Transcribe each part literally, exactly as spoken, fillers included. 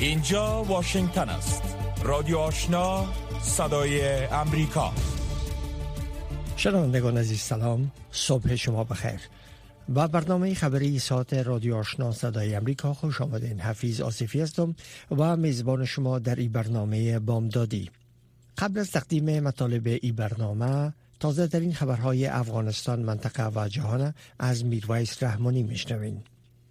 اینجا واشنگتن است. رادیو آشنا، صدای امریکا. شنوندگان عزیز سلام، صبح شما بخیر. با برنامه خبری ساعت رادیو آشنا صدای امریکا خوش آمدین. حفیظ آصفی هستم و میزبان شما در این برنامه بامدادی. قبل از تقدیم مطالب این برنامه، تازه ترین خبرهای افغانستان، منطقه و جهان از میرویس رحمانی میشنوین.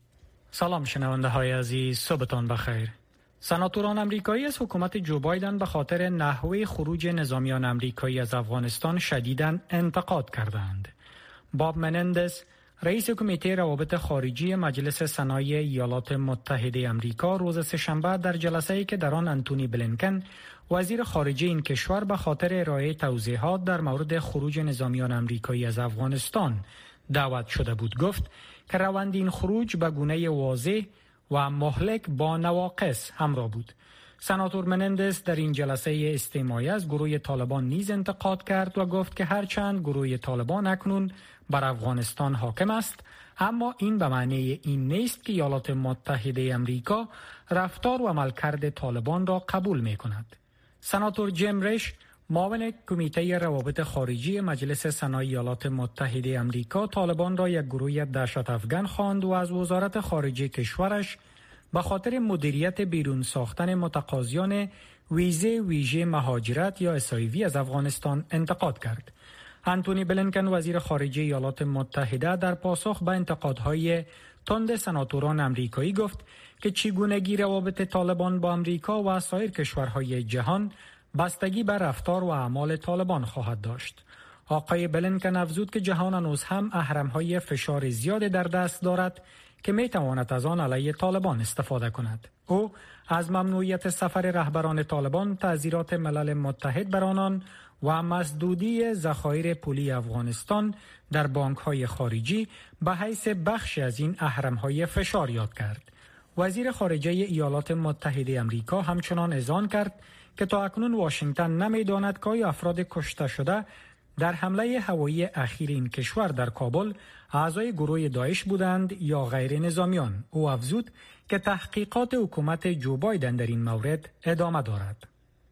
سلام شنونده های عزیز، صبحتان بخیر. سناتوران امریکایی از حکومت جو بایدن به خاطر نحوه خروج نظامیان امریکایی از افغانستان شدیداً انتقاد کردند. باب منندز، رئیس کمیته روابط خارجی مجلس سنای ایالات متحده امریکا، روز سه‌شنبه در جلسه‌ای که در آن انتونی بلینکن، وزیر خارجه این کشور، به خاطر ارائه توضیحات در مورد خروج نظامیان امریکایی از افغانستان دعوت شده بود، گفت که روند این خروج به گونه واضح و مهلک با نواقص همراه بود. سناتور منندز در این جلسه استماعی از گروه طالبان نیز انتقاد کرد و گفت که هرچند گروه طالبان اکنون بر افغانستان حاکم است، اما این به معنی این نیست که ایالات متحده امریکا رفتار و عملکرد طالبان را قبول می کند. سناتور جیم ریش، معاون کمیته روابط خارجی مجلس سنای ایالات متحده امریکا، طالبان را یک گروه دهشت افغان خواند و از وزارت خارجه کشورش به خاطر مدیریت بیرون ساختن متقاضیان ویزه ویژه مهاجرت یا اس آی وی از افغانستان انتقاد کرد. انتونی بلینکن، وزیر خارجه ایالات متحده، در پاسخ به انتقادهای تند سناتوران امریکایی گفت که چگونگی روابط طالبان با امریکا و سایر کشورهای جهان بستگی بر رفتار و اعمال طالبان خواهد داشت. آقای بلینکن افزود که جهان هنوز هم اهرم‌های فشار زیاد در دست دارد که می تواند از آن علیه طالبان استفاده کند. او از ممنوعیت سفر رهبران طالبان، تعزیرات ملل متحد بر آنان و مسدودی ذخایر پولی افغانستان در بانک‌های خارجی به حیث بخشی از این اهرم‌های فشار یاد کرد. وزیر خارجه ایالات متحده امریکا همچنان اذعان کرد که تا اکنون واشنگتن نمی‌داند که افراد کشته شده در حمله هوایی اخیر این کشور در کابل اعضای گروه داعش بودند یا غیر نظامیان. او افزود که تحقیقات حکومت جو بایدن در این مورد ادامه دارد.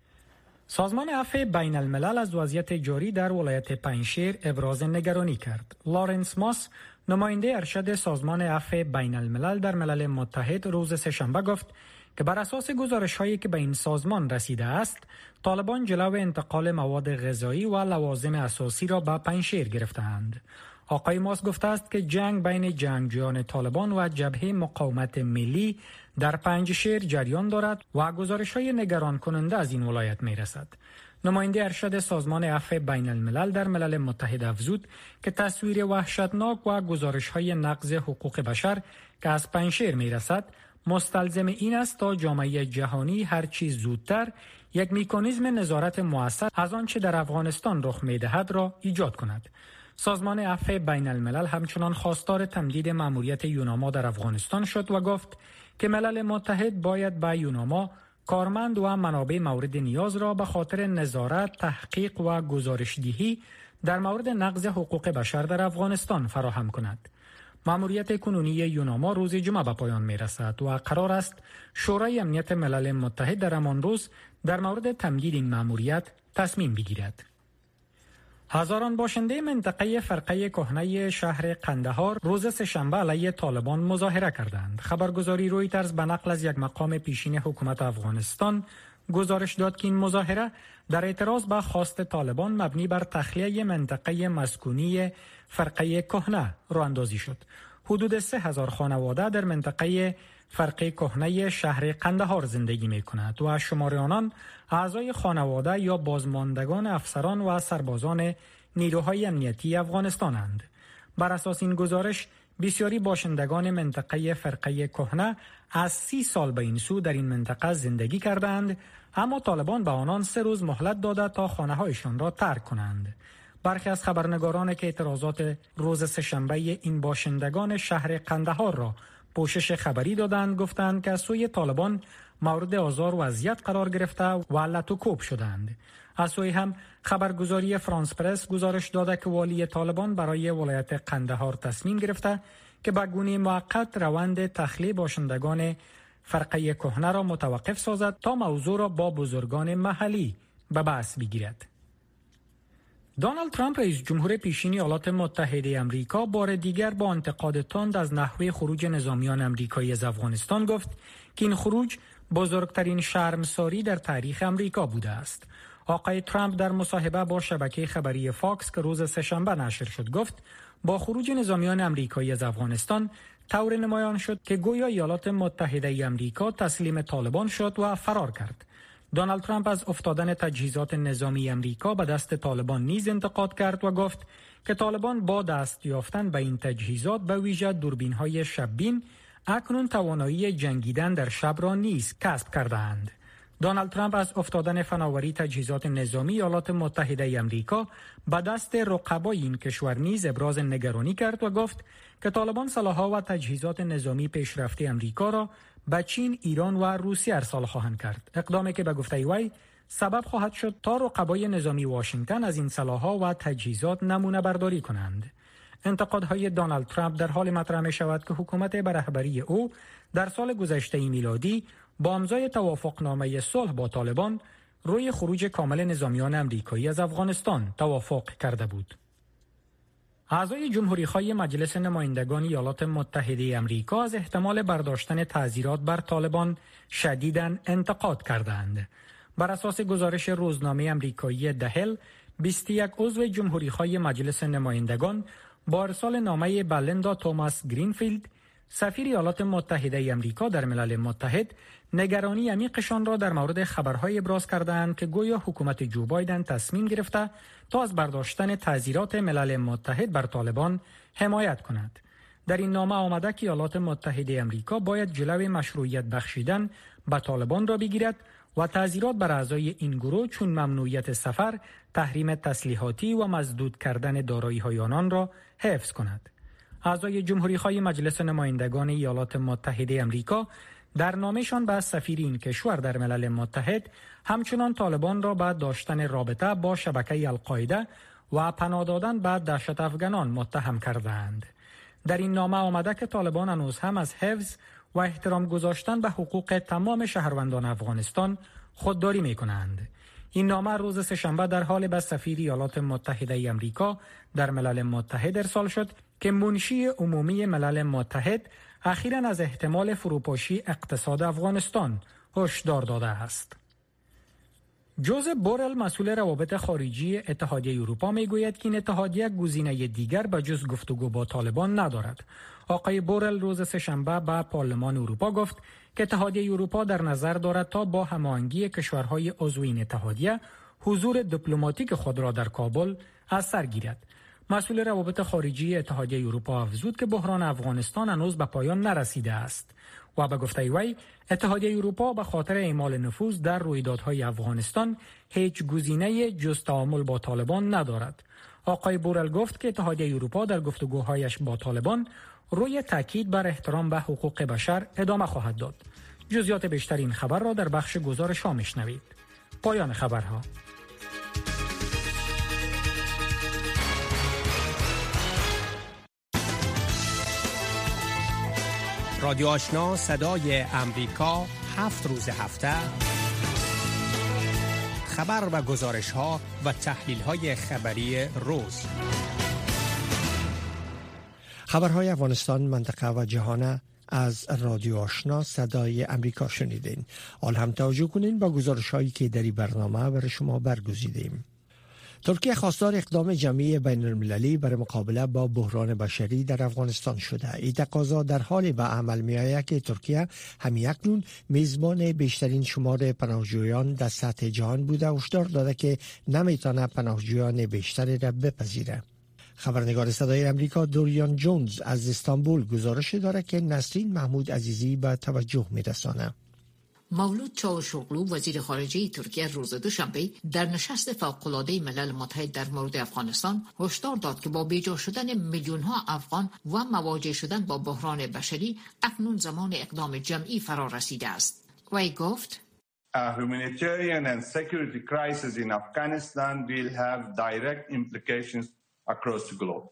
سازمان عفو بین الملل از وضعیت جاری در ولایت پنجشیر ابراز نگرانی کرد. لارنس ماس، نماینده ارشد سازمان عفو بین الملل در ملل متحد، روز سه‌شنبه گفت که بر اساس گزارش‌هایی که به این سازمان رسیده است، طالبان جلو انتقال مواد غذایی و لوازم اساسی را به پنجشیر گرفتند. آقای ماس گفته است که جنگ بین جنگجویان طالبان و جبهه مقاومت ملی در پنجشیر جریان دارد و گزارش‌های نگران کننده از این ولایت می‌رسد. نماینده ارشد سازمان عفو بین الملل در ملل متحد افزود که تصویر وحشتناک و گزارش‌های نقض حقوق بشر که از پنجشیر می‌رسد مستلزم این است تا جامعه جهانی هر چیز زودتر یک مکانیزم نظارت مؤثر از آنچه در افغانستان رخ می‌دهد را ایجاد کند. سازمان عفو بین الملل همچنان خواستار تمدید مأموریت یوناما در افغانستان شد و گفت که ملل متحد باید به یوناما کارمند و منابع مورد نیاز را به خاطر نظارت، تحقیق و گزارش‌دهی در مورد نقض حقوق بشر در افغانستان فراهم کند. مأموریت کنونی یوناما روز جمعه به پایان می‌رسد و قرار است شورای امنیت ملل متحد در همان روز در مورد تمدید این مأموریت تصمیم بگیرد. هزاران باشنده منطقه فرقه کهنه شهر قندهار روز سه‌شنبه علیه طالبان مظاهره کردند. خبرگزاری رویترز به نقل از یک مقام پیشین حکومت افغانستان گزارش داد که این مظاهره در اعتراض به خواست طالبان مبنی بر تخلیه منطقه مسکونی فرقه کهنه راه اندازی شد. حدود سه هزار خانواده در منطقه فرقه کهنه شهر قندهار زندگی می کند و شمار آنان اعضای خانواده یا بازماندگان افسران و سربازان نیروهای امنیتی افغانستانند. بر اساس این گزارش بسیاری باشندگان منطقه فرقه کهنه از سی سال به این سو در این منطقه زندگی کردند، اما طالبان به آنان سه روز مهلت داده تا خانه‌هایشان را ترک کنند. برخی از خبرنگاران که اعتراضات روز سه‌شنبه این باشندگان شهر قندهار را پوشش خبری دادند گفتند که از سوی طالبان مورد آزار و اذیت قرار گرفته و لط و کوب شدند. از سوی هم خبرگزاری فرانس پرس گزارش داده که والی طالبان برای ولایت قندهار تصمیم گرفته که به گونه موقت روند تخلیه باشندگان فرقه کهنه را متوقف سازد تا موضوع را با بزرگان محلی به بحث بگیرد. دونالد ترامپ رئیس جمهور پیشین ایالات متحده آمریکا بار دیگر با انتقاد تند از نحوه خروج نظامیان آمریکایی از افغانستان گفت که این خروج بزرگترین شرمساری در تاریخ آمریکا بوده است. آقای ترامپ در مصاحبه با شبکه خبری فاکس که روز سه‌شنبه نشر شد گفت با خروج نظامیان آمریکایی از افغانستان طور نمایان شد که گویا ایالات متحده آمریکا تسلیم طالبان شد و فرار کرد. دونالد ترامپ از افتادن تجهیزات نظامی آمریکا به دست طالبان نیز انتقاد کرد و گفت که طالبان با دست یافتن به این تجهیزات به ویژه دوربین‌های شب‌بین اکنون توانایی جنگیدن در شب را نیز کسب کردند. دونالد ترامپ از افتادن فناوری تجهیزات نظامی ایالات متحده آمریکا به دست رقبای این کشور نیز ابراز نگرانی کرد و گفت که طالبان سلاح‌ها و تجهیزات نظامی پیشرفته آمریکا را به چین، ایران و روسیه ارسال خواهند کرد. اقدامی که به گفته وی سبب خواهد شد تا رقبای نظامی واشنگتن از این سلاح‌ها و تجهیزات نمونه برداری کنند. انتقادهای دونالد ترامپ در حال مطرح می شود که حکومت به رهبری او در سال گذشته میلادی با امضای توافقنامه صلح با طالبان روی خروج کامل نظامیان آمریکایی از افغانستان توافق کرده بود. اعضای جمهوری‌خواه مجلس نمایندگان ایالات متحده آمریکا از احتمال برداشتن تعزیرات بر طالبان شدیداً انتقاد کردند. بر اساس گزارش روزنامه آمریکایی دهل، بیست و یک عضو جمهوری‌خواه مجلس نمایندگان با ارسال نامه بلندا توماس گرینفیلد، سفیر ایالات متحده آمریکا در ملل متحد، نگرانی عمیقشان را در مورد خبرهای ابراز کردند که گویا حکومت جو بایدن تصمیم گرفته تا از برداشتن تعزیرات ملل متحد بر طالبان حمایت کند. در این نامه آمده که ایالات متحده آمریکا باید جلوی مشروعیت بخشیدن به طالبان را بگیرد و تعزیرات بر اعضای این گروه چون ممنوعیت سفر، تحریم تسلیحاتی و مسدود کردن دارایی‌های آنان را حفظ کند. اعضای جمهوری‌خواه مجلس نمایندگان ایالات متحده آمریکا در نامه‌شان به سفیر این کشور در ملل متحد همچنان طالبان را به داشتن رابطه با شبکه القاعده و پناه دادن به دهشت افغانان متهم کردند. در این نامه آمده که طالبان هنوز هم از حفظ و احترام گذاشتن به حقوق تمام شهروندان افغانستان خودداری می‌کنند. این نامه روز سه‌شنبه در حال به سفیر ایالات متحده آمریکا در ملل متحد ارسال شد که منشی عمومی ملل متحد اخیراً از احتمال فروپاشی اقتصاد افغانستان هشدار داده است. جوزف بورل مسئول روابط خارجی اتحادیه اروپا میگوید که این اتحادیه گزینه دیگر به جز گفتگو با طالبان ندارد. آقای بورل روز سه‌شنبه به پارلمان اروپا گفت که اتحادیه اروپا در نظر دارد تا با هماهنگی کشورهای عضو این اتحادیه حضور دیپلماتیک خود را در کابل از سر گیرد. مسئول روابط خارجی اتحادیه اروپا افزود که بحران افغانستان هنوز به پایان نرسیده است و به گفته وی اتحادیه اروپا به خاطر اعمال نفوذ در رویدادهای افغانستان هیچ گزینه جز تعامل با طالبان ندارد. آقای بورل گفت که اتحادیه اروپا در گفتگوهایش با طالبان روی تاکید بر احترام به حقوق بشر ادامه خواهد داد. جزئیات بیشتر این خبر را در بخش گزارش ها میشنوید. پایان خبرها. رادیو آشنا صدای امریکا هفت روز هفته خبر و گزارش ها و تحلیل های خبری روز. خبرهای افغانستان، منطقه و جهان از رادیو آشنا صدای امریکا شنیدین. حال هم توجه کنین با گزارش هایی که در این برنامه برای شما برگزیدیم. ترکیه خواستار اقدام جمعی بین المللی برای مقابله با بحران بشری در افغانستان شده. این تقاضا در حالی به عمل می آید که ترکیه همیکنون میزبان بیشترین شمار پناهجویان در سطح جهان بوده و هشدار داده که نمیتونه پناهجویان بیشتری را بپذیره. خبرنگار صدای امریکا دوریان جونز از استانبول گزارش داره که نسرین محمود عزیزی به توجه میرسانه. مولود چاوشوغلو وزیر خارجه ترکیه روز دوشنبه در نشست فوق‌العاده ملل متحد در مورد افغانستان هشدار داد که با بیجا شدن میلیون ها افغان و مواجه شدن با بحران بشری اکنون زمان اقدام جمعی فرا رسیده است. وی گفت A humanitarian and security crisis in Afghanistan will have direct implications across the globe.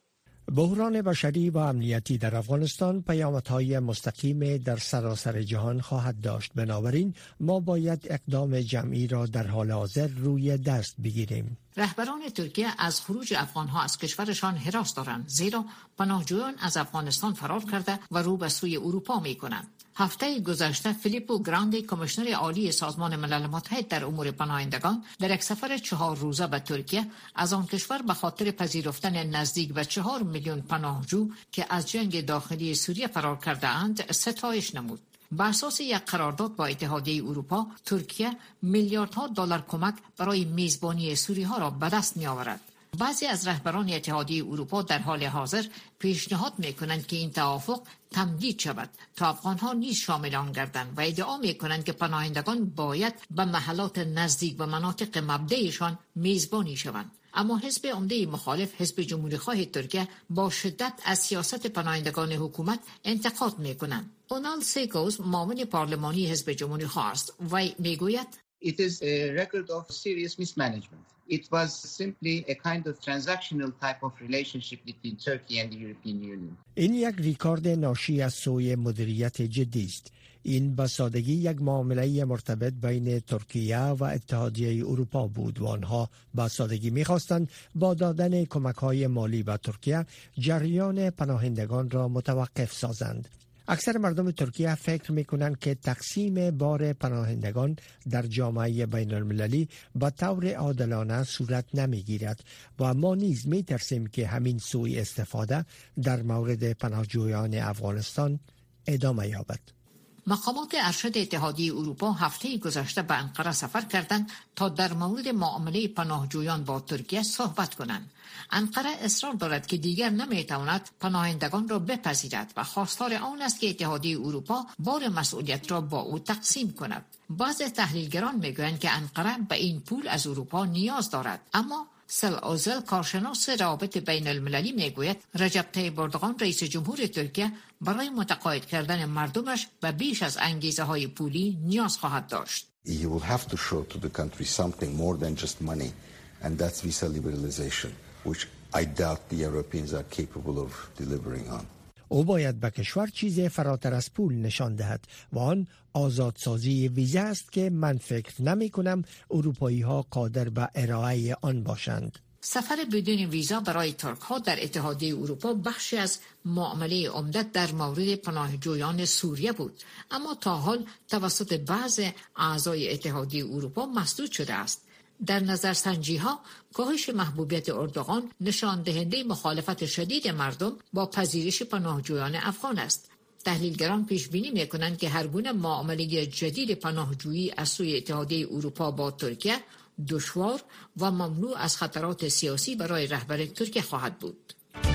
بحران بشری و امنیتی در افغانستان پیامدهای مستقیم در سراسر جهان خواهد داشت. بنابراین ما باید اقدام جمعی را در حال حاضر روی دست بگیریم. رهبران ترکیه از خروج افغانها از کشورشان هراس دارند، زیرا پناهجویان از افغانستان فرار کرده و رو به سوی اروپا می کنند. هفته گذشته فیلیپو گراندی، کمیشنر عالی سازمان ملل متحد در امور پناهندگان، در یک سفر چهار روزه به ترکیه از آن کشور به خاطر پذیرفتن نزدیک به چهار میلیون پناهجو که از جنگ داخلی سوریه فرار کرده اند ستایش نمود. بر اساس یک قرارداد با اتحادیه اروپا، ترکیه میلیاردها دلار کمک برای میزبانی سوری ها را به دست می آورد. بعضی از رهبران اتحادیه اروپا در حال حاضر پیشنهاد میکنند که این توافق تمدید شود تا افغانها نیز شامل آن گردند و ادعا میکنند که پناهندگان باید به محلات نزدیک به مناطق مبدأشان میزبانی شوند. اما حزب عمده مخالف، حزب جمهوری خواه ترکیه، با شدت از سیاست پناهندگان حکومت انتقاد میکنند. اونال سیکوز، معاون پارلمانی حزب جمهوری خواه است و میگوید It is a record of serious mismanagement. It was simply a kind of transactional type of relationship between Turkey and the European Union. این یک ریکارد ناشی از سوی مدیریت جدی است. این به سادگی یک معامله مرتبط بین ترکیه و اتحادیه اروپا بود و آنها به سادگی می‌خواستند با دادن کمک‌های مالی به ترکیه جریان پناهندگان را متوقف سازند. اکثر مردم ترکیه فکر میکنند که تقسیم بار پناهندگان در جامعه بین المللی با طور عادلانه صورت نمیگیرد و ما نیز میترسیم که همین سوء استفاده در مورد پناهجویان افغانستان ادامه یابد. مقامات ارشد اتحادیه اروپا هفته گذشته به انقره سفر کردند تا در مورد معامله پناهجویان با ترکیه صحبت کنند. انقره اصرار دارد که دیگر نمیتواند پناهندگان را بپذیرد و خواستار آن است که اتحادیه اروپا بار مسئولیت را با او تقسیم کند. بعضی تحلیلگران میگویند که انقره به این پول از اروپا نیاز دارد، اما سل اوزل، کارشناس روابط بین المللی، میگوید رجب طیب اردوغان، رئیس جمهور ترکیه، برای متقاعد کردن مردمش به بیش از انگیزه های پولی نیاز خواهد داشت. You will have to show to the country something more than just money, and that's visa liberalization, which I doubt the Europeans are capable of delivering on. او باید به کشور چیز فراتر از پول نشان دهد و آن آزادسازی ویزا است که من فکر نمی کنم اروپایی ها قادر به ارائه آن باشند. سفر بدون ویزا برای ترک ها در اتحادیه اروپا بخشی از معامله عمدت در مورد پناهجویان سوریه بود، اما تا حال توسط بعض اعضای اتحادیه اروپا مسدود شده است. در نظرسنجی ها کاهش محبوبیت اردوغان نشان دهنده مخالفت شدید مردم با پذیرش پناهجویان افغان است. تحلیلگران پیش بینی می‌کنند که هر گونه معامله جدید پناهجویی از سوی اتحادیه اروپا با ترکیه دشوار و مملو از خطرات سیاسی برای رهبر ترکیه خواهد بود.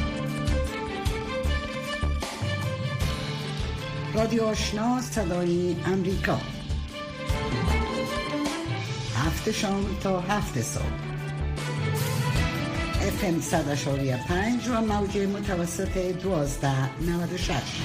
رادیو آشنا صدای امریکا، هفت شام تا هفت صبح، اف ام صد و پنج و موج متوسط دوازده نود و شش.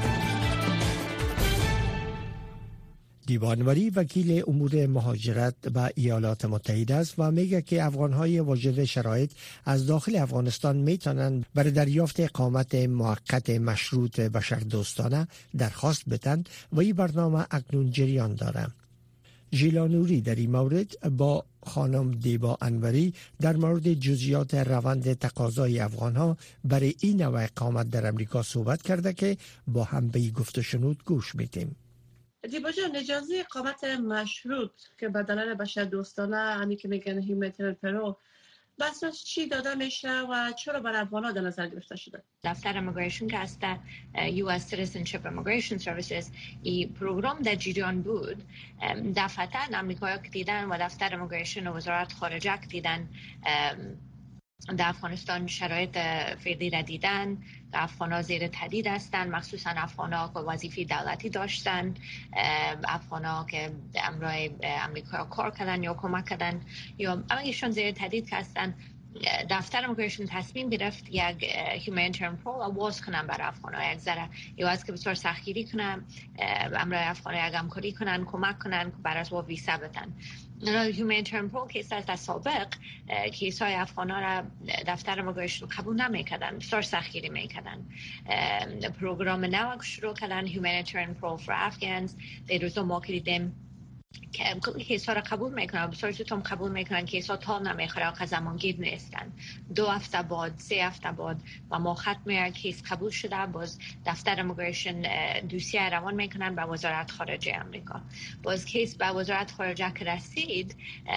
دیوانوری وکیل امور مهاجرت به ایالات متحده است و میگه که افغانهای واجد شرایط از داخل افغانستان میتونن برای دریافت اقامت موقت مشروط بشردوستانه درخواست بدن و این برنامه اکنون جریان داره. ژیلا نوری در این مورد با خانم دیبا انوری در مورد جزئیات روند تقاضای افغانها برای این نوع اقامت در امریکا صحبت کرده که با هم به گفت و شنود گوش میدیم. دیبا جان، اجازه اقامت مشروط که به دلیل بشردوستانه، همین که میگن هیومانیتریان پرو، بس از چی داده میشه و چرا برای افغان‌ها در نظر گرفته شده؟ دفتر امیگریشن که هست، یو اس Citizenship Immigration Services، این پروگرام در جریان بود. دفعتا امریکایی که دیدن و دفتر امیگریشن و وزارت خارجه که دیدن در افغانستان شرایط فعلی را دیدن، افغان‌ها زیر تهدید هستند، مخصوصا افغان‌ها که وظیفه دولتی داشتن، افغان‌ها که امروی امریکا کار کردن یا کمک کردن یا امیشون زیر تهدید هستند دفتر امیگریشن تصمیم گرفت یک هیومانیتریان پرول آواز کنن برای افغان‌ها، یک ذره یواز که بسیار سختگیری کنن امرای افغان‌ها یک همکاری کنن، کمک کنن که برای از ویزا بدن. هیومانیتریان پرول کیس از سابق کیس های افغان‌ها را دفتر امیگریشن قبول نمی‌کردن، بسیار سختگیری می‌کردن. پروگرام نو که شروع کردن هیومانیتریان پرول فور افغانز، در روزا ما که دیدیم که کیسا را قبول میکنن، بسیار زودم قبول میکنن، کیسا تا نمیخوره و زمانگیر نیستن. دو هفته بعد، سه هفته بعد و ما خط میاد کیس قبول شده، باز دفتر امیگریشن دوسیه روان میکنن به وزارت خارجه امریکا. باز کیس به وزارت خارجه که رسید،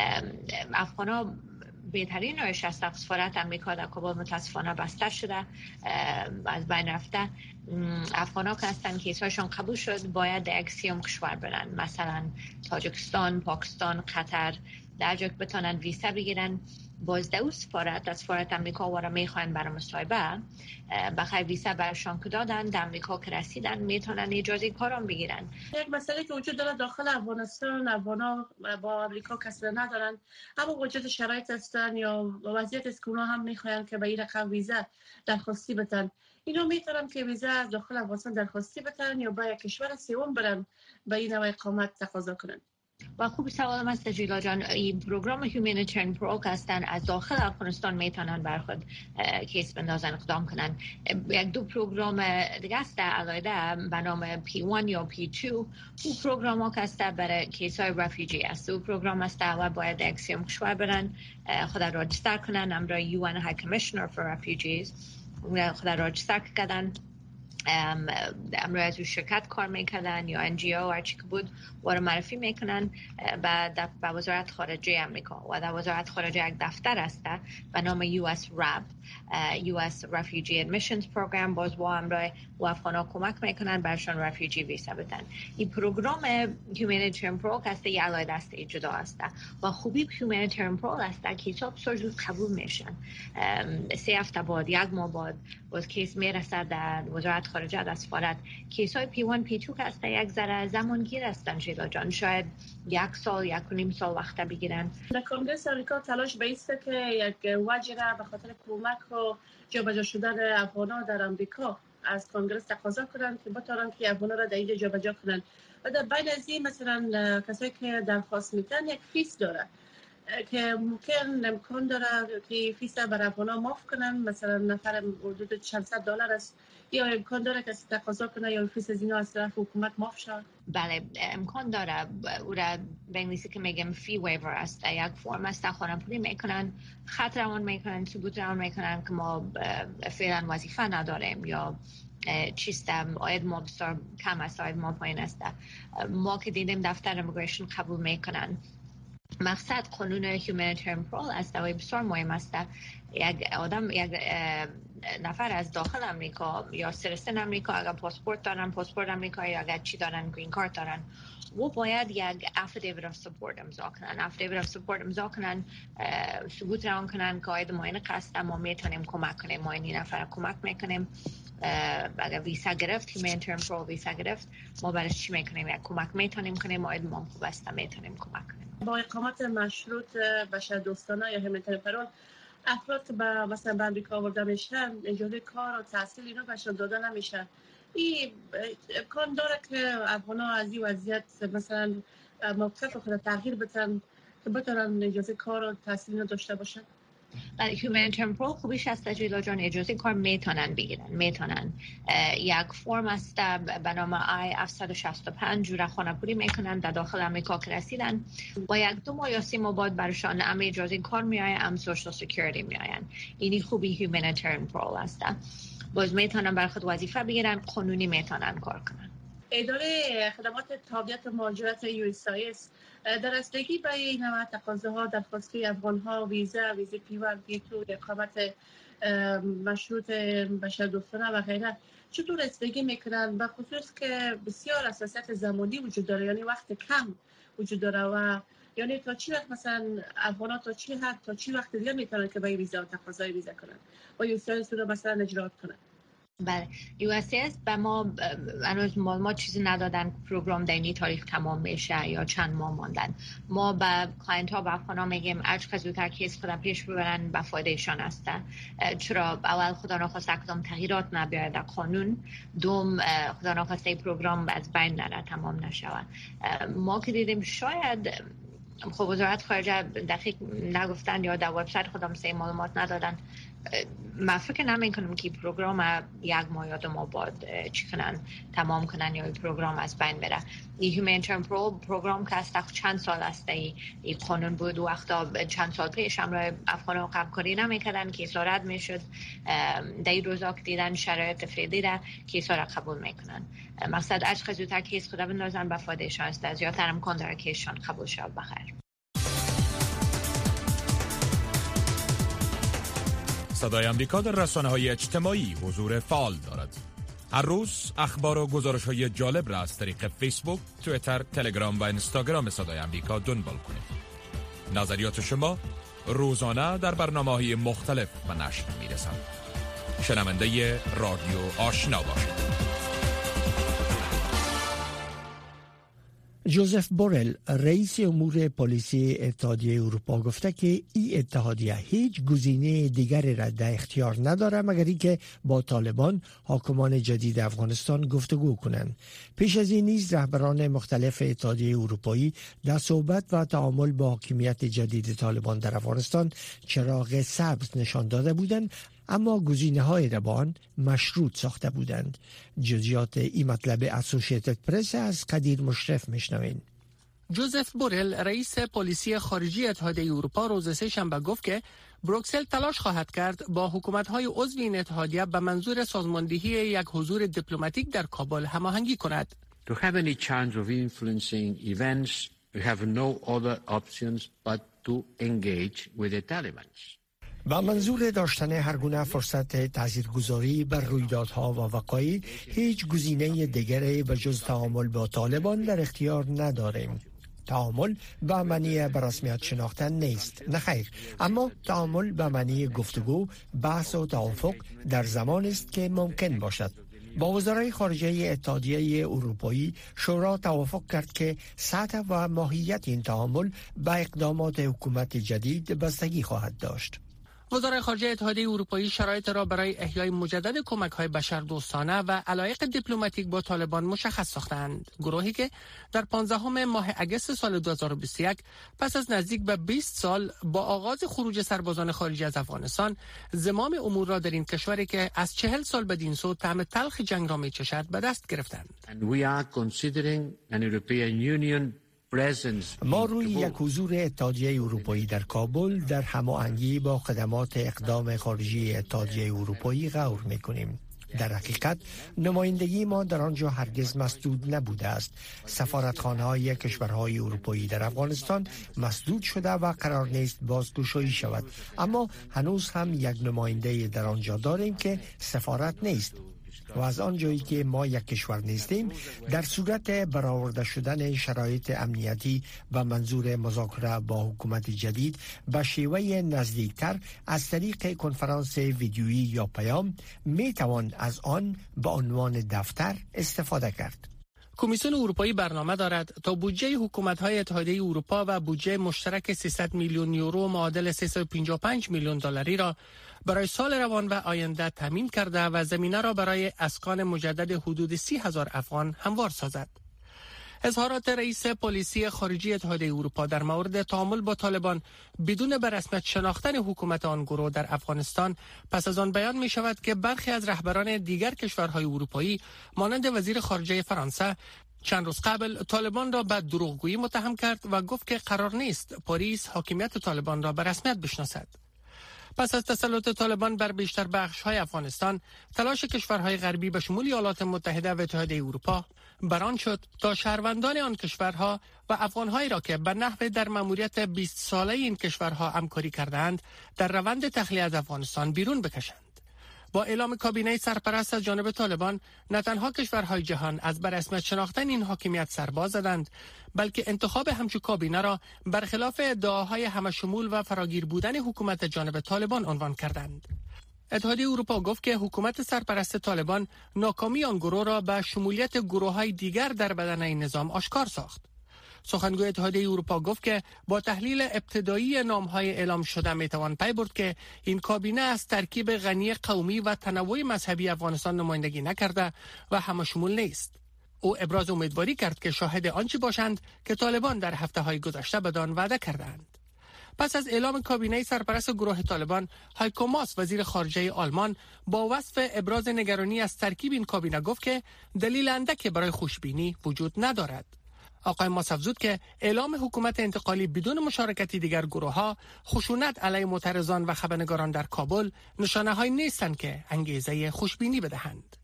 افغانا بهترین روش است. سفارت امریکا در کابل متاسفانه بسته شده، از بین رفته. افغانا که هستن کیساشون قبول شد باید در یک سیوم کشور برن، مثلا تاجیکستان، پاکستان، قطر، در جا که بتونن ویزا بگیرن. باز در اون سفارت از سفارت امریکا وارا میخواین برای مصاحبه، بخیر ویزا برشان که دادن، در امریکا که رسیدن میتونن اجازه کارم بگیرن. یک مسئله که وجود داره داخل افغانستان، افغانا با امریکا کسر ندارن، اما وجود شرایط هستن یا وضعیت است که اونا هم میخواین که به این رقم ویزا درخواستی بدن. اینا میتونن که ویزا از داخل افغانستان درخواستی بدن یا به کشور سوم برن به این نوع اقامت تقاضا کنن. و خوب سوال است جیلا جان. این پروگرام هیومانیتریان پرول هستن از داخل افغانستان میتونن بر خود کیس بندازن، اقدام کنن. یک دو پروگرام دیگه است علاوه به نام پی وان یا پی دو. اون پروگرام ها هست برای کیس های رفیجی است. اون پروگرام است و باید اکسیوم کشور برن، خود راجستر کنن، امرا یو ان های کمیشنر فور رفیجیز خود راجستر کردن، امروز از شرکت کار میکنن یا ان جی او هر چی که بود وارد معرفی میکنن به به وزارت خارجه امریکا. و در وزارت خارجه یک دفتر است به نام یو اس راب، یو اس Refugee Admissions Program. باز با امروز و افغانا کمک میکنن برشان رفیجی ویزا بدن. این پروگرام هیومانیتریان پرول است یک علاوه دست جدا است و خوبی هیومانیتریان پرول است که حساب سرزود قبول میشن. سه هفته بعد، یک ماه بعد باز کیس میرسه در وزارت خارجه در سفارت. کیس های پی وان پی دو که است یک ذره زمانگیر هستن شیلا جان، شاید یک سال یک و نیم سال وقت بگیرن. در کنگره امریکا تلاش به است که یک وجه را به خاطر کمک و جابجا شدن افغانا در امریکا از کنگره تقاضا کنند که بتونن که افغانا را در اینجا جابجا کنند. و در بین از این مثلا کسایی که درخواست میتن یک فیس داره که ممکن امکان داره که فیس برای افغانا معاف کنن، مثلا نفر حدود چند صد دلار است، یا امکان داره که تقاضا کنه یا فیس از اینا از طرف حکومت معاف شود؟ بله امکان داره. او را به انگلیسی که میگم فی ویور است، یک فرم است، خانه‌پولی میکنن، خط روان میکنن، ثبوت روان میکنن که ما فعلا وظیفه نداریم یا چیستم آید ما بسیار کم است، آید ما پایین است. ما که دیدیم دفتر امیگریشن قبول میکنن. مقصد قانون هیومانیتریان پرول است و بسیار مهم است. یک آدم، یک نفر از داخل امریکا یا سرستن امریکا اگر پاسپورت دارن، پاسپورت امریکایی، یا اگر چی دارن، گرین کارت دارن، و باید یک افیدیویت اف سپورت امضا کنن. افیدیویت اف سپورت امضا کنن، ثبوت روان کنن که آید ما این قصد ما میتونیم کمک کنیم، ما این نفر کمک میکنیم. اگر ویزا گرفت، هیومانیتریان پرول ویزا گرفت، ما برای چی میکنیم؟ یک کمک میتونیم کنیم، آید ما خوب است میتونیم کمک کنیم. با اقامت مشروط بشردوستانه یا هیومانیتریان پرول، افراد که به مثلا به امریکا آورده میشن اجازه کار و تحصیل اینا بهشون داده نمیشه. این امکان داره که افغانا از این وضعیت مثلا موقف خود تغییر بدن که بتونن اجازه کار و تحصیل اینا داشته باشن؟ هیومانیتریان پرول خوبیش است جیلا جان، اجازه کار میتونن بگیرن. میتونن یک فرم است به نام آی هفتصد و شصت و پنج جوره خانه‌پولی میکنن، در داخل امریکا که رسیدن با یک دو ماه یا سه ماه بعد برشان هم اجازه کار میآید، هم سوشال سکیوریتی میآین. اینی خوبی هیومانیتریان پرول است. باز میتونن بر خود وظیفه بگیرن، قانونی میتونن کار کنن. اداره خدمات تابعیت مهاجرت یو اس آی اس در رسیدگی به این نوع تقاضاها درخواستی افغان‌ها ویزا، ویزا پی وان پی دو، اقامت مشروط بشردوستانه و غیره چطور رسیدگی میکنن؟ به خصوص که بسیار اساسیت زمانی وجود داره، یعنی وقت کم وجود داره و یعنی تا چی وقت مثلا افغان‌ها تا چی حد تا چی وقت دیگه میتونن که به ویزا و تقاضای ویزا کنن و یو اس آی اس رو مثلا اجرا کنن؟ بله یو اس اس به ما هنوز ما, ما چیزی ندادن پروگرام در این تاریخ تمام میشه یا چند ماه ماندن. ما به کلاینت ها و افغان ها میگیم هرچقدر زودتر کیس خودم پیش ببرن به فایدهشان است. چرا اول خدا نخواسته کدام تغییرات نبیاید در قانون، دوم خدا نخواسته پروگرام از بین نره تمام نشود. ما که دیدیم شاید خب وزارت خارجه دقیق نگفتن یا در وبسایت خودم سه معلومات ندادن. من فکر نمی کنم که پروگرام یک ماه یا دو ماه بعد چی کنن تمام کنن یا پروگرام از بین بره. این هیومانیتریان پروگرام که است چند سال است این قانون بود و وقتا چند سال پیش هم را افغان ها قبل کاری نمی کردن که رد می شد. در این روزا که دیدن شرایط فعلی را کیس را قبول می کنن. مقصد عشق زودتر کیس خدا بندازن به فایدهشان است. از زیادتر امکان داره کیسشان قبول شود. بخیر. صدای امریکا در رسانه‌های اجتماعی حضور فعال دارد. هر روز اخبار و گزارش‌های جالب را از طریق فیسبوک، توییتر، تلگرام و اینستاگرام صدای امریکا دنبال کنید. نظریات شما روزانه در برنامه‌های مختلف و نشر می‌رسند. شنونده رادیو آشنا باشید. جوزف بورل رئیس امور پلیسی اتحادیه اروپا گفته که این اتحادیه هیچ گزینه دیگری را در اختیار نداره مگر اینکه با طالبان حاکمان جدید افغانستان گفتگو کنند. پیش از این نیز رهبران مختلف اتحادیه اروپایی در صحبت و تعامل با حاکمیت جدید طالبان در افغانستان چراغ سبز نشان داده بودند، اما گزینه‌های را با آن مشروط ساخته بودند. جزئیات این مطلب اسوسییتد پرس از قدیر مشرف میشنوین. جوزف بورل رئیس پلیسی خارجی اتحادیه اروپا روز سه‌شنبه گفت که بروکسل تلاش خواهد کرد با حکومت‌های عضو این اتحادیه به منظور سازماندهی یک حضور دیپلماتیک در کابل هماهنگی کند. To have any chance of influencing events, we have no other options but to engage with the Taliban. با منظور داشتن هر گونه فرصت تاثیرگذاری بر رویدادها و وقایع هیچ گزینه دیگری به جز تعامل با طالبان در اختیار نداریم. تعامل به معنی به رسمیت شناختن نیست، نه خیر، اما تعامل به معنی گفتگو، بحث و توافق در زمان است که ممکن باشد. با وزرای خارجه اتحادیه اروپایی شورا توافق کرد که سطح و ماهیت این تعامل به اقدامات حکومت جدید بستگی خواهد داشت. وزرای خارجه اتحادیه اروپایی شرایط را برای احیای مجدد کمک‌های بشردوستانه و علایق دیپلماتیک با طالبان مشخص ساختند. گروهی که در پانزدهم ماه اگست سال دو هزار و بیست و یک پس از نزدیک به بیست سال با آغاز خروج سربازان خارجی از افغانستان زمام امور را در این کشوری که از چهل سال بدین سو طعم تلخ جنگ را می‌چشد به دست گرفتند. ما روی یک حضور اتحادیه اروپایی در کابل در هماهنگی با خدمات اقدام خارجی اتحادیه اروپایی غور می‌کنیم. در حقیقت نمایندگی ما در آنجا هرگز مسدود نبوده است. سفارتخانه‌های کشورهای اروپایی در افغانستان مسدود شده و قرار نیست بازگشایی شود، اما هنوز هم یک نماینده در آنجا داریم که سفارت نیست. و از آنجایی که ما یک کشور نیستیم، در صورت برآورده شدن شرایط امنیتی و منظور مذاکره با حکومت جدید به شیوه نزدیکتر از طریق کنفرانس ویدیویی یا پیام می توان از آن به عنوان دفتر استفاده کرد. کمیسیون اروپایی برنامه دارد تا بودجه حکومت‌های اتحادیه اروپا و بودجه مشترک سیصد میلیون یورو معادل سیصد و پنجاه و پنج میلیون دلاری را برای سال روان و آینده تامین کرده و زمینه را برای اسکان مجدد حدود سی هزار افغان هموار سازد. اظهارات رئیس پلیسی خارجی اتحادیه اروپا در مورد تعامل با طالبان بدون به رسمیت شناختن حکومت آن گروه در افغانستان پس از آن بیان می شود که برخی از رهبران دیگر کشورهای اروپایی مانند وزیر خارجه فرانسه چند روز قبل طالبان را به دروغگویی متهم کرد و گفت که قرار نیست پاریس حاکمیت طالبان را به رسمیت بشناسد. پس از تسلط طالبان بر بیشتر بخش‌های افغانستان، تلاش کشورهای غربی به شمول ایالات متحده و اتحادیه اروپا بران شد تا شهروندان آن کشورها و افغان‌هایی را که به نحو در مأموریت بیست ساله این کشورها همکاری کردند، در روند تخلیه از افغانستان بیرون بکشند. با اعلام کابینه سرپرست از جانب طالبان، نه تنها کشورهای جهان از به رسمیت شناختن این حاکمیت سرباز زدند، بلکه انتخاب همچو کابینه را برخلاف ادعاهای همشمول و فراگیر بودن حکومت جانب طالبان عنوان کردند. اتحادیه اروپا گفت که حکومت سرپرست طالبان ناکامی آن گروه را به شمولیت گروه‌های دیگر در بدن این نظام آشکار ساخت. سخنگوی اتحادیه اروپا گفت که با تحلیل ابتدایی نام‌های اعلام شده میتوان پی برد که این کابینه از ترکیب غنی قومی و تنوع مذهبی افغانستان نمایندگی نکرده و همشمول نیست. او ابراز امیدواری کرد که شاهد آنچه باشند که طالبان در هفته‌های گذشته بدان وعده کردند. پس از اعلام کابینه سرپرست گروه طالبان، هایکو ماس وزیر خارجه آلمان با وصف ابراز نگرانی از ترکیب این کابینه گفت که دلیل اندکی برای خوشبینی وجود ندارد. آقای ماس افزود که اعلام حکومت انتقالی بدون مشارکت دیگر گروه‌ها، خشونت علیه معترضان و خبرنگاران در کابل نشانه‌هایی نیستند که انگیزه خوشبینی بدهند.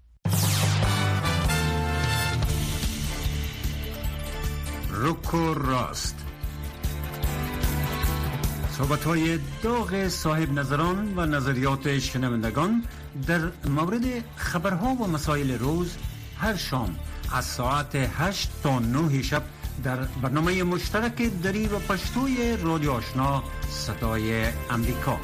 رک و راست، صحبت‌های داغ صاحب نظران و نظریات شنوندگان در مورد خبرها و مسائل روز هر شام از ساعت هشت تا نه شب در برنامه مشترک دری و پشتوی رادیو آشنا صدای امریکا.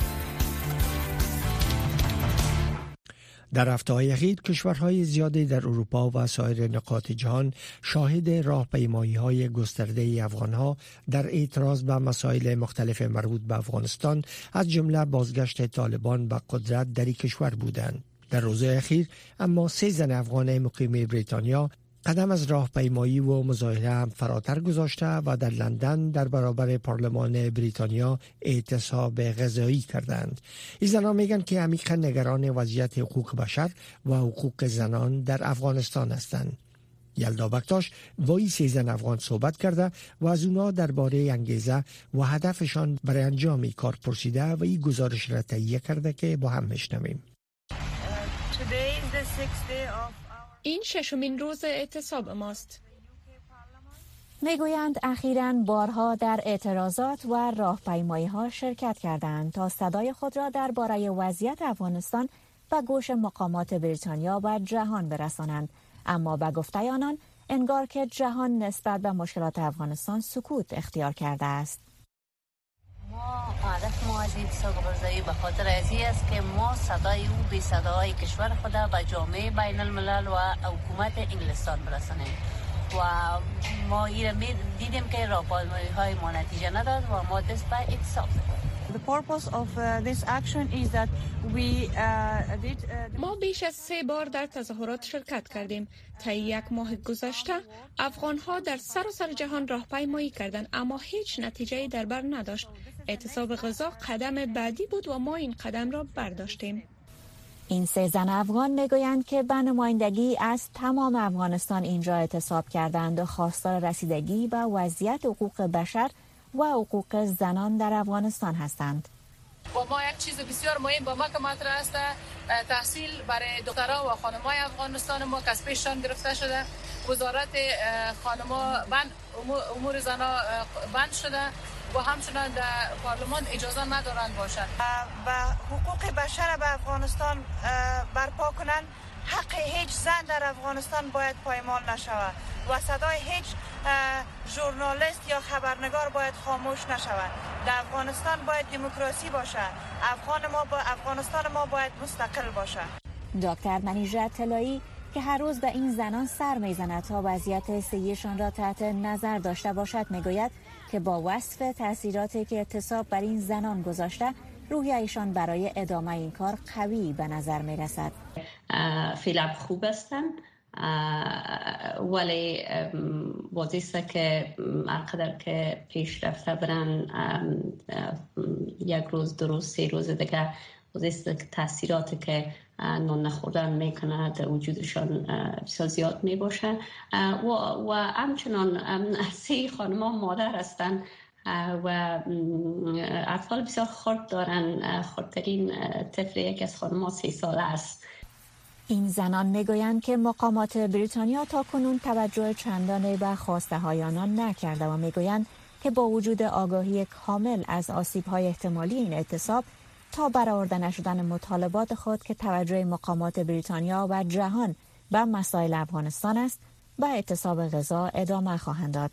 در هفته‌های اخیر کشورهای زیادی در اروپا و سایر نقاط جهان شاهد راهپیمایی‌های گسترده افغان‌ها در اعتراض به مسائل مختلف مربوط به افغانستان، از جمله بازگشت طالبان به قدرت در کشور بودند. در روزهای اخیر اما سه زن افغان مقیم بریتانیا قدم از راهپیمایی و مظاهره هم فراتر گذاشته و در لندن در برابر پارلمان بریتانیا اعتصاب غذایی کردند. این زنان میگن که عمیقا نگران وضعیت حقوق بشر و حقوق زنان در افغانستان هستند. یلدا بکتاش با این سه زن افغان صحبت کرده و از اونا درباره انگیزه و هدفشان برای انجام این کار پرسیده و این گزارش را تهیه کرده که با هم میشنویم. این ششمین روز اعتصاب ماست. میگویند اخیراً بارها در اعتراضات و راهپیمایی‌ها شرکت کردند تا صدای خود را درباره وضعیت افغانستان به گوش مقامات بریتانیا و جهان برسانند، اما به گفته آنان انگار که جهان نسبت به مشکلات افغانستان سکوت اختیار کرده است. ما هدف ما از اعتصاب غذایی به خاطر ازی است که ما صدای او بی صدای کشور خود به جامعه بین الملل و حکومت انگلستان برسانیم و ما ایره دیدیم که راهپیمایی های ما نتیجه نداد و ما دست به اعتصاب زدیم. The purpose of uh, this action is that we uh, did uh, ما بیش از سه بار در تظاهرات شرکت کردیم. تا یک ماه گذشته افغان‌ها در سراسر جهان راهپیمایی کردند اما هیچ نتیجه‌ای در بر نداشت. اعتصاب غذا قدم بعدی بود و ما این قدم را برداشتیم. این سه زن افغان میگویند که به نمایندگی از تمام افغانستان اینجا اعتصاب کردند و خواستار رسیدگی به وضعیت حقوق بشر و حقوق زنان در افغانستان هستند. و ما یک چیز بسیار مهم با ما که مطرح است، تحصیل برای دخترها و خانم‌های افغانستان ما که از پیششان گرفته شده. وزارت خانم‌ها بند امور زنان بند شده و همچنان در پارلمان اجازه ندارند باشند. و حقوق بشر به افغانستان برپا کنند. حق هیچ زن در افغانستان باید پایمال نشود و صدای هیچ ژورنالیست یا خبرنگار باید خاموش نشود. در افغانستان باید دموکراسی باشد. افغان ما با افغانستان ما باید مستقل باشد. دکتر منیژه طلایی که هر روز به این زنان سر میزند تا وضعیت صحیشان را تحت نظر داشته باشد میگوید که با وصف تاثیراتی که اعتصاب بر این زنان گذاشته، روحیه ایشان برای ادامه این کار قوی به نظر می رسد. فعلا خوب هستن ولی واضح است که هرقدر که پیش رفته برن یک روز دو روز سه روز دیگه واضح است که تاثیراتی که نان نخوردن میکنه در وجودشان بسیار زیاد می باشه و, و همچنان سه خانمان مادر هستن و اطفال بسیار خرد دارن. خردترین طفل یک از خانم‌ها سه ساله است. این زنان میگویند که مقامات بریتانیا تا کنون توجه چندانی به خواسته های آنان نکرده و میگویند که با وجود آگاهی کامل از آسیب‌های احتمالی این اعتصاب، تا برآورده نشدن مطالبات خود که توجه مقامات بریتانیا و جهان به مسائل افغانستان است، به اعتصاب غذا ادامه خواهند داد.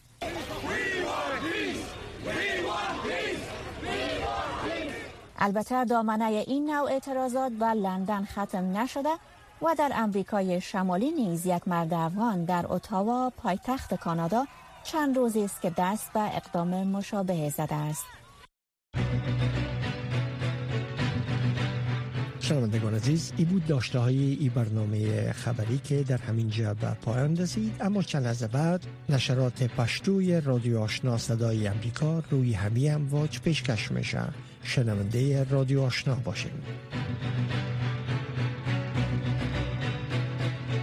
البته دامنه این نوع اعتراضات به لندن ختم نشده و در امریکای شمالی نیز یک مرد افغان در اتاوا پایتخت کانادا چند روزی است که دست به اقدام مشابه زده است. شنوندگان عزیز، ای بود داشته های ای برنامه خبری که در همین جا به پایان رسید، اما چند لحظه بعد نشرات پشتوی رادیو آشنا صدای امریکا روی همین امواج پیشکش میشه. شنونده رادیو آشنا باشید.